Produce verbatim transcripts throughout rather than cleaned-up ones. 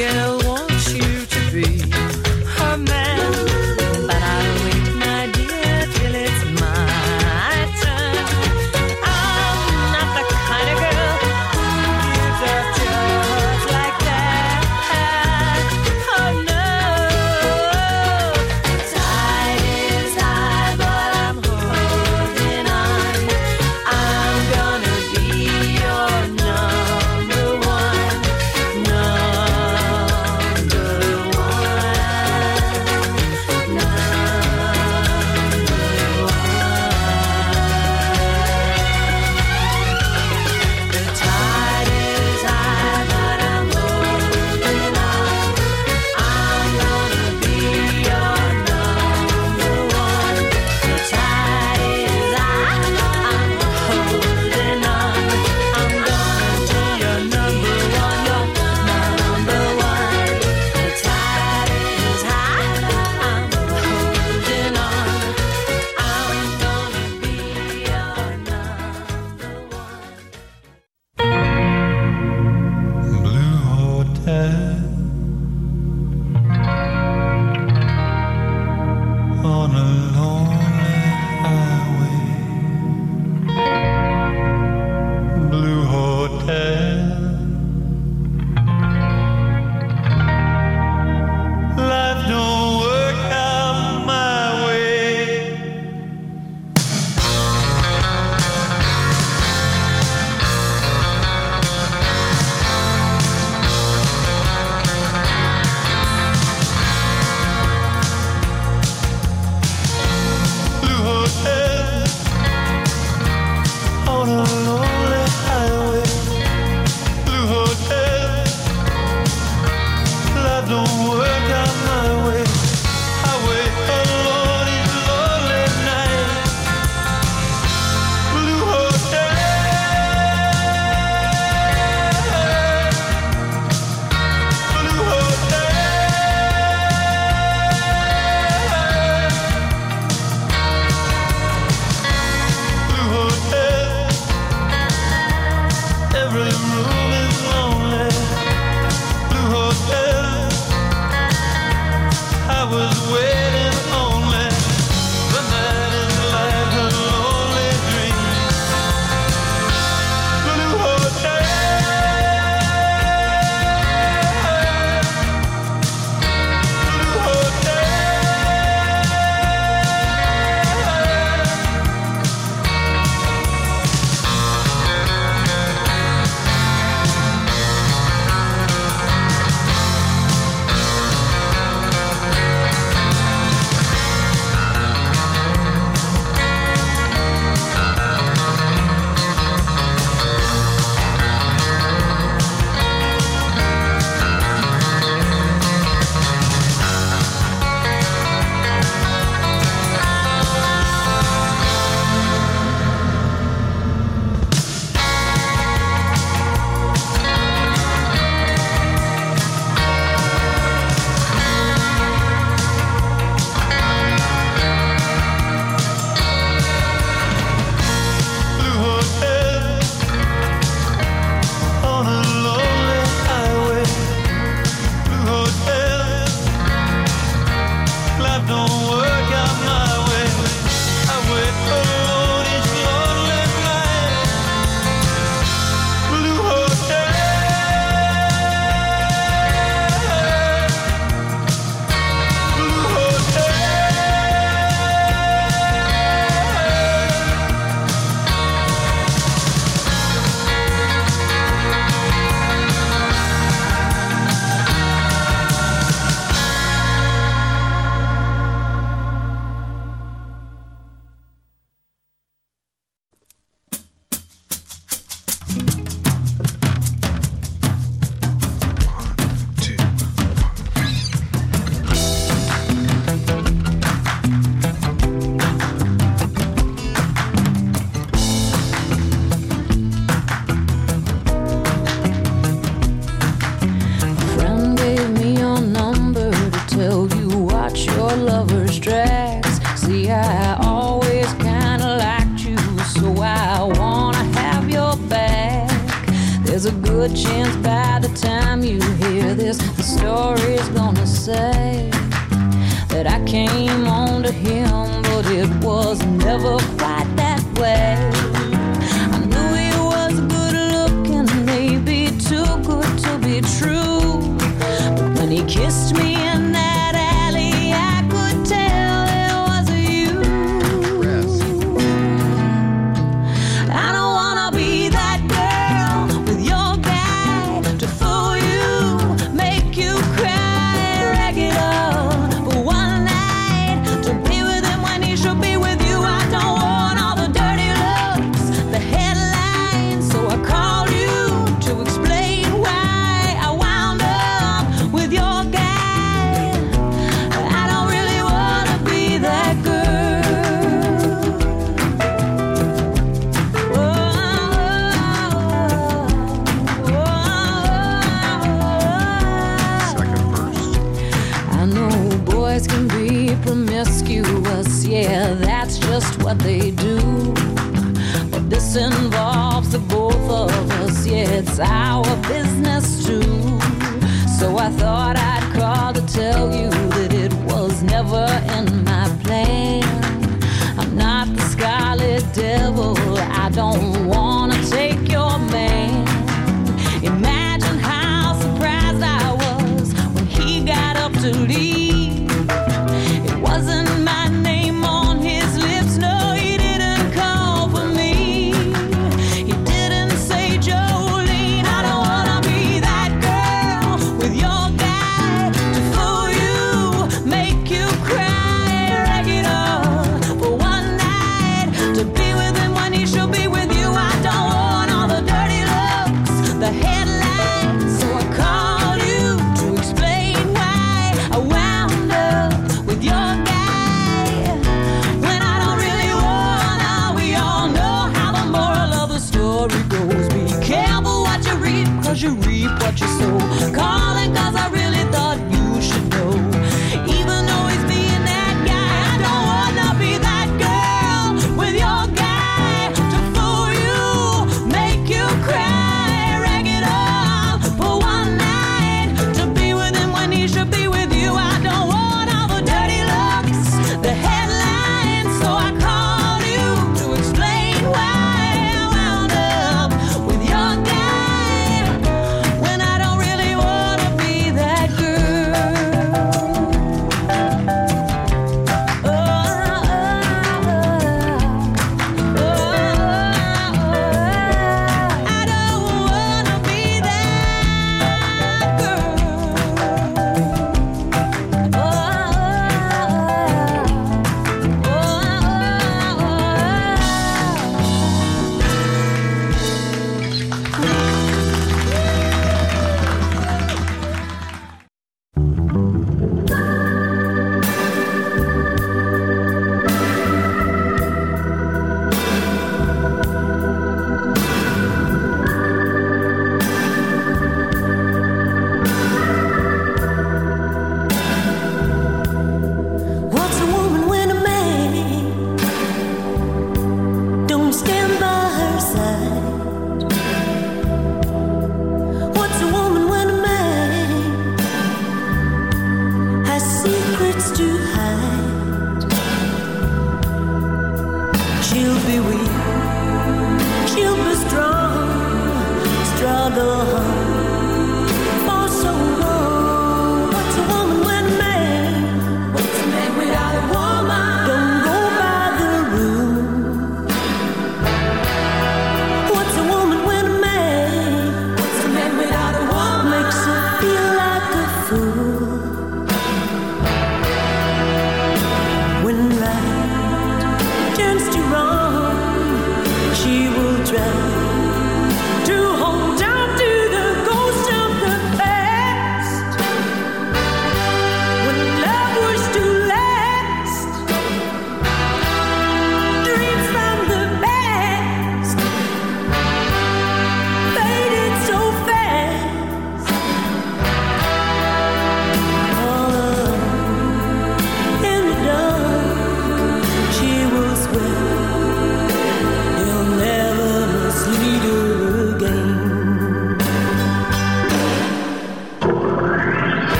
girl wants you to be her man, but I'll wait, my dear, till it's my turn. I'm not the kind of girl who gives up just like that. Oh no, the tide is high, but I'm holding on. I'm gonna be your number one, number one, number one. The tide is high, but I'm holding on. I'm gonna be your number one. The tide is high, I'm holding on. I'm gonna be your number one, your number one. The tide is high, I'm holding on. I'm gonna be your number one. Blue Hotel on a lonely highway. Blue Hotel, life don't work out my way. Blue Hotel on a lonely highway. Blue Hotel, life don't work out my way. I wait alone each lonely night. Blue Hotel, Blue Hotel. Blue Hotel, every room is lonely. Blue Hotel, I was waiting only. The night is like a lonely dream. Blue Hotel, Blue Hotel. Blue Hotel on a lonely highway. Blue Hotel, life don't work out my way. I wait alone each lonely night. Blue Hotel, Blue Hotel. Friend gave me your number to tell you watch your lover's tracks. See, I always kinda liked you, so I wanna have your back. There's a good good chance by the time you hear this, the story's gonna say that I came on to him, but it was never quite that way. I knew he was good looking, maybe too good to be true, but when he kissed me in that alley, I could tell it was you. I don't wanna be that girl with your guy to fool you, make you cry regular for one night, to be with him when he should be with you. I don't want all the dirty looks, the headlines, so I called you to explain why I wound up with your guy. I don't really wanna be that girl. Second verse. I know boys can be promiscuous, yeah, that's just what they do. But this involves the both of us, yeah, it's our business too. So I thought I'd call to tell you that it was never in my plan. I'm not the scarlet devil, I don't wanna take your man. Imagine how surprised I was when he got up to leave. It wasn't my name on his lips, no, he didn't call for me. He didn't say Jolene. I don't wanna be that girl with your guy to fool you, make you cry regular for one night, to be with him when he should be with you. I don't want all the dirty looks, the headlines, so I called you to explain why I wound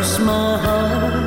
cross my heart.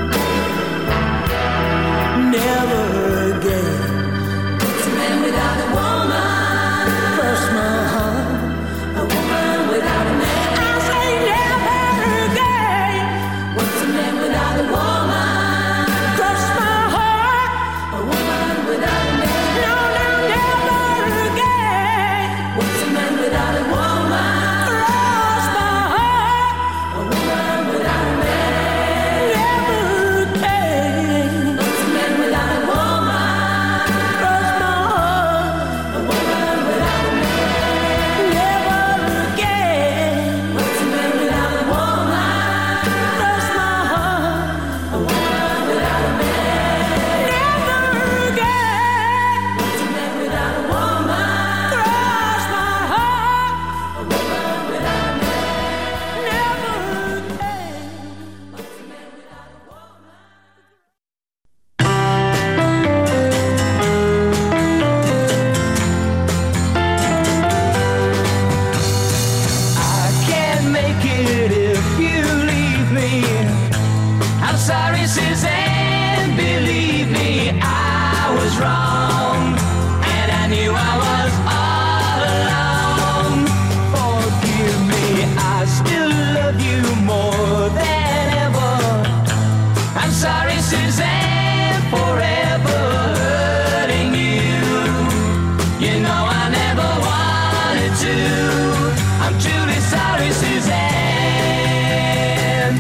Never again. What's a man without a woman? Cross my heart. A woman without a man. I say never again. What's a man without a woman? Cross my heart. A woman without a man. No, no, never again. What's a man without a woman? Cross my heart. A woman without a man. Never again. What's a man without a woman? Cross my heart. A woman without a man. Never again. What's a man without a woman? Cross my heart. A woman without a man. Never again. What's a man without a woman? Cross my heart. A woman without a man. Never again. What's a man without a woman? I can't make it if you leave me. I'm sorry, Suzanne, believe me, I was wrong, and I knew I was all alone. Forgive me, I still love you more than ever. I'm sorry, Suzanne, forever hurting you. You know I never wanted to. I'm truly sorry, Suzanne.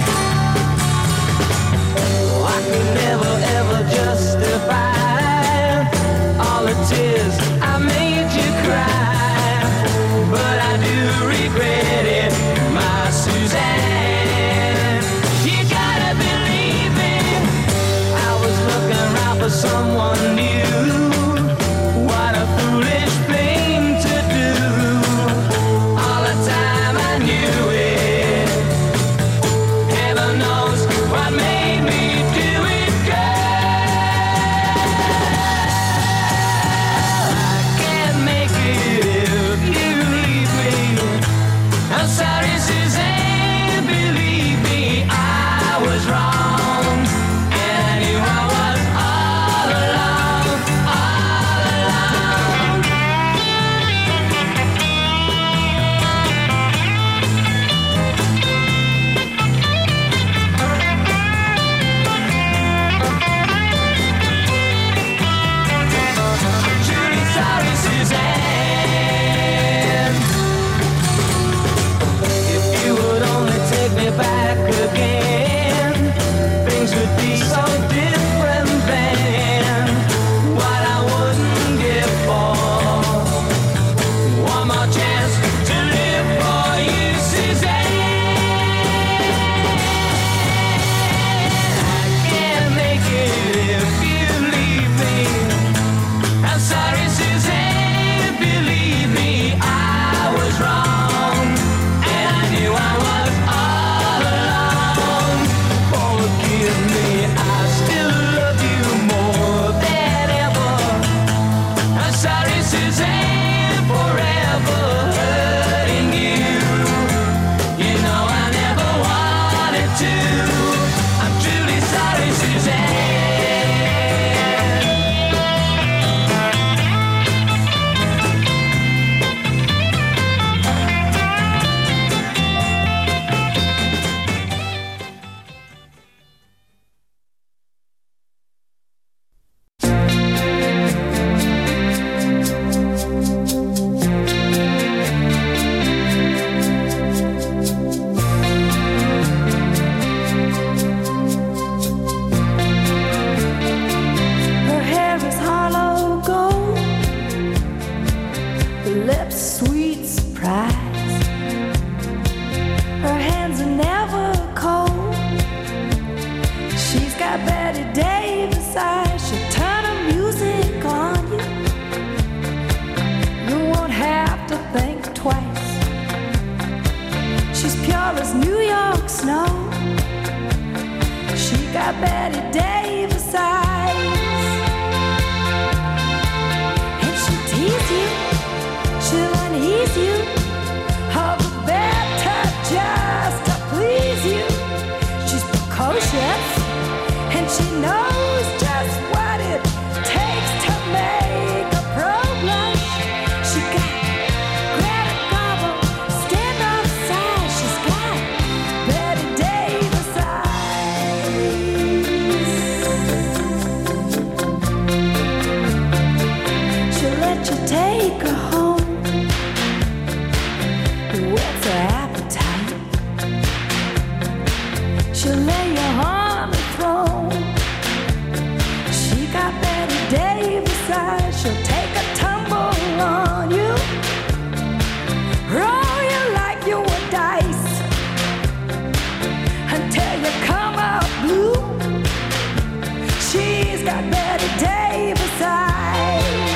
Oh, I could never ever justify all the tears I made you cry, but I do regret it, my Suzanne. You gotta believe me, I was looking around for someone new. What a foolish thing to do. All the time I knew it. Heaven knows what made me do it, girl. I can't make it if you leave me. I'm sorry, Suzanne, believe me, I was wrong, and I knew I was all alone, all alone. Truly sorry, Suzanne. If you would only take me back again, things would be so different then. What I wouldn't give for one more chance to live for you, Suzanne. I can't make it if you leave me. I'm sorry, Suzanne, believe me, I was wrong, and I knew I was all alone. Forgive me, I still love you more than ever. I'm sorry, Suzanne, forever hurting you. You know I never wanted to. I'm truly sorry, Suzanne. Her hair is hollow gold, her lips sweet surprise. Her hands are never cold. She's got Betty Davis eyes. She'll turn her music on you. You won't have to think twice. She's pure as New York snow. She got Betty Davis eyes. And she'll tease you, she'll unease you. All the better just to please you. She's she'll lay you on the throne. She got Betty Davis eyes, she'll take a tumble on you, roll you like you were dice until you come out blue. She's got Betty Davis eyes.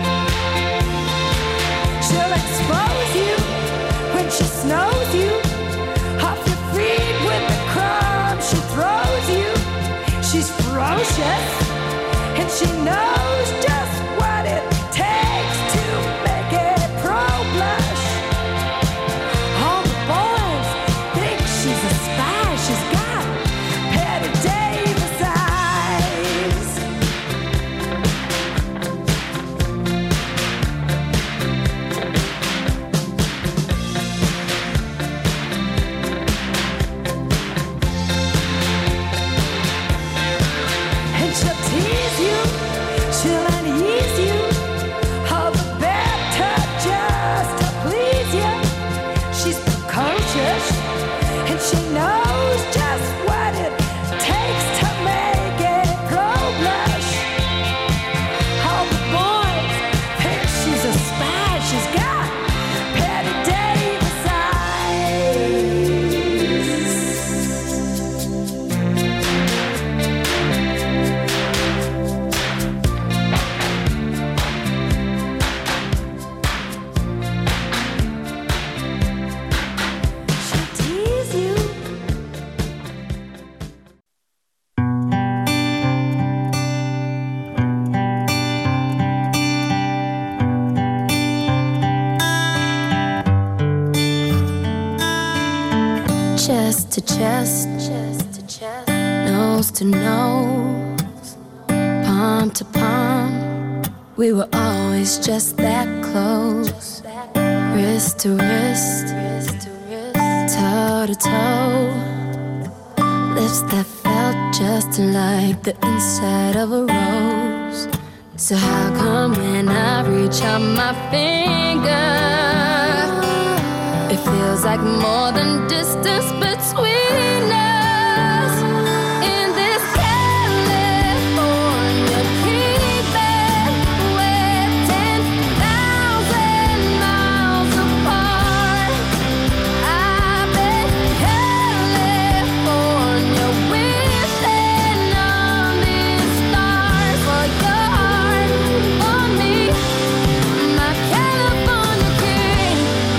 She'll expose you when she snows you off your feet with the crumbs she throws you. She's ferocious and she knows just what it takes to make it pro-blush. All the boys think she's a spy. She's got Betty Davis eyes. And she'll tease you, she'll unease you, all the better just to please you. She's precocious and she knows just what it takes to make it pro-blush. All the boys think she's a spy. She's got Betty Davis eyes. She'll tease you. Chest to chest, chest to chest, nose to nose, palm to palm. We were always just that close, wrist to wrist, toe to toe, lips that felt just like the inside of a rose. So how come when I reach out my finger, it feels like more than distance between us? In this California keeping, we're ten thousand miles apart. I've been California wishing on these stars for your heart, for me, my California king.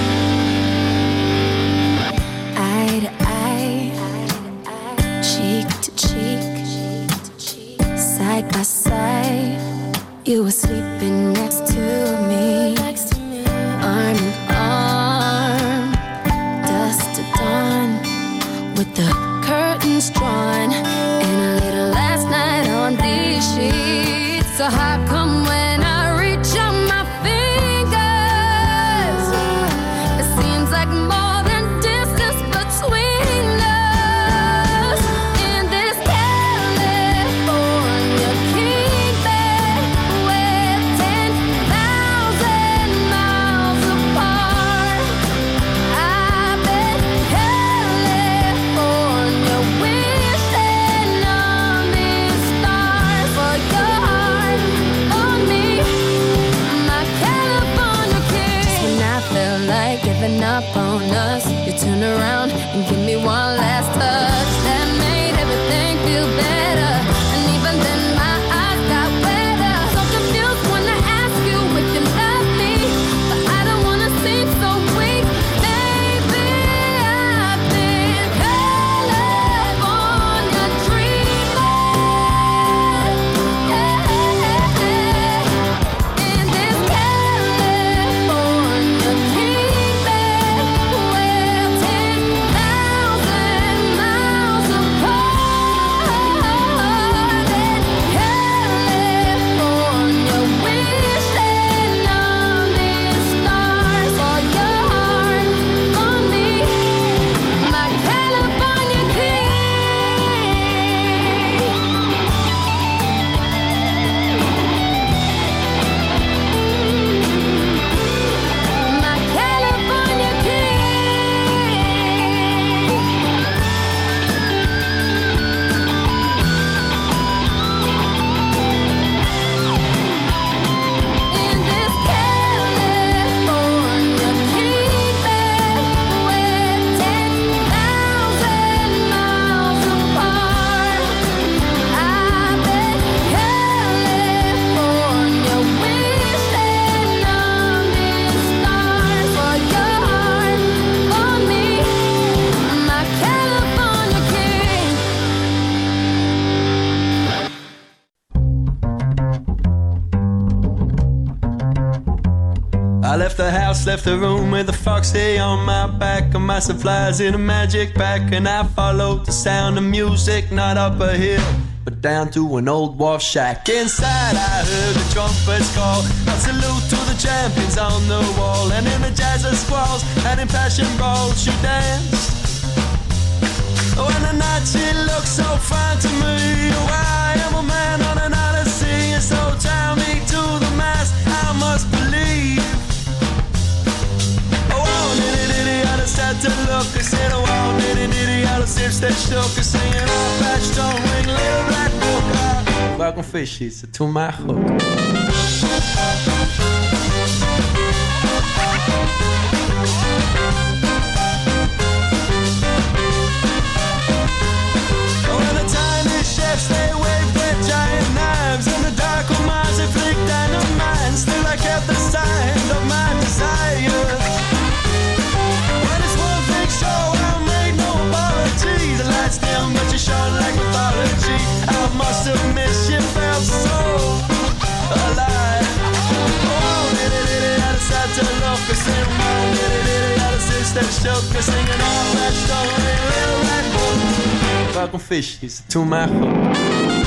Eye to eye, cheek to cheek, side by side. You were sleeping next to me, arm in arm, dusk to dawn, with the curtains drawn, and a little last night on these sheets. So how come when I reach out my fingers, it seems like more than distance between us? In this California keeping, we're ten thousand miles apart. I've been California left the house, left the room with a foxy on my back and my supplies in a magic bag. And I followed the sound of music, not up a hill, but down to an old wharf shack. Inside I heard the trumpets call, a salute to the champions on the wall. And in the jazz of squalls and in passion brawls she danced. Oh, and the night she looked so fine to me. Oh, I am a man on an odyssey, and so tie me to the mast, I must believe. Oh, oh, nitty nitty, I just had to look. I said, oh, oh, nitty nitty, I just if they shook. I singing off that stone ring, little black book. Ah, welcome fishies to my hook. They waved their giant knives, and the dark of Mars they flicked dynamite. Still I kept the sign of my desire. When it's one big show, I made no apology. The lights dim, but you shone like mythology. I must admit she felt so alive. Oh, diddy diddy, I decided to look. I said, oh, diddy diddy, I decided to shook. I singing all that story, little red book. Welcome fishies to my hook.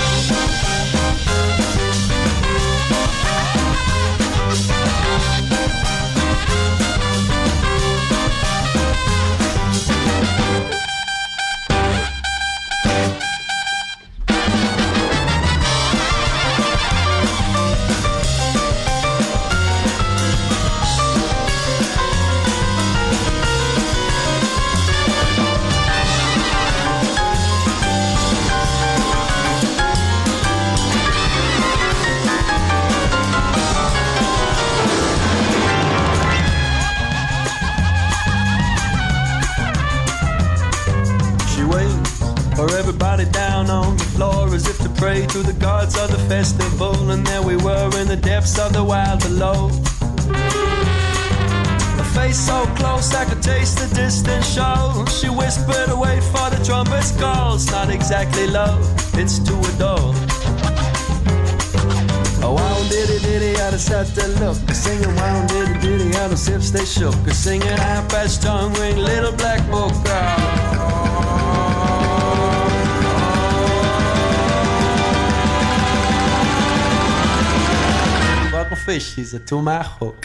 Down on the floor as if to pray to the gods of the festival. And there we were in the depths of the wild below. A face so close I could taste the distant show. She whispered, wait for the trumpet's call. It's not exactly love, it's to adore. Oh, wow, diddy diddy, I just had to look. Singing wow, diddy diddy, out of hips they shook. Singing high-patched tongue ring, little black book. Oh. Fishies to my hook.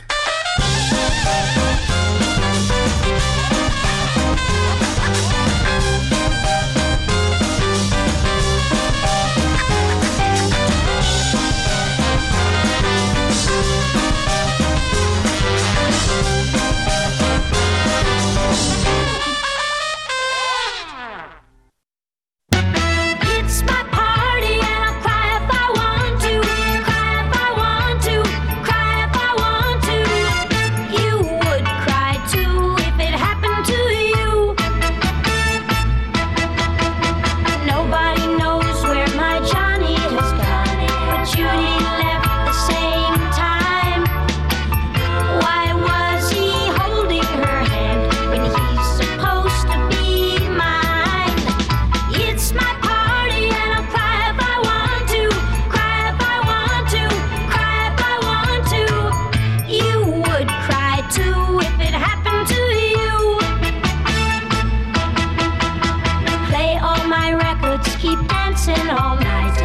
Keep dancing all night.